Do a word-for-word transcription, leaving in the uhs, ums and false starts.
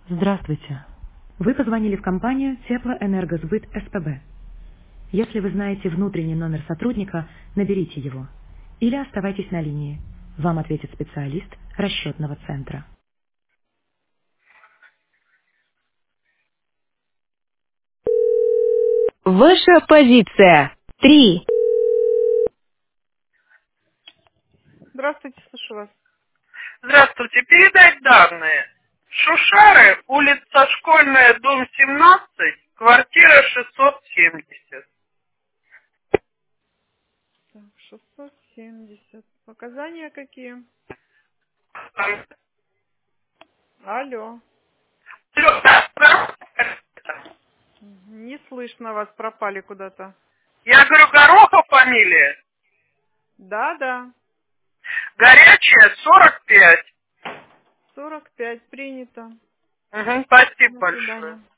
Здравствуйте. Вы позвонили в компанию Теплоэнергосбыт СПБ. Если вы знаете внутренний номер сотрудника, наберите его. Или оставайтесь на линии. Вам ответит специалист расчетного центра. Ваша позиция. Три. Здравствуйте, слышу вас. Здравствуйте, передать данные. Шушары, улица Школьная, дом семнадцать, квартира шестьсот семьдесят. Так, шестьсот семьдесят. Показания какие? Алло. Не слышно вас, пропали куда-то. Я говорю, Горохов фамилия. Да, да. Горячая, сорок пять. сорок пять принято. Угу, спасибо До большое. свидания.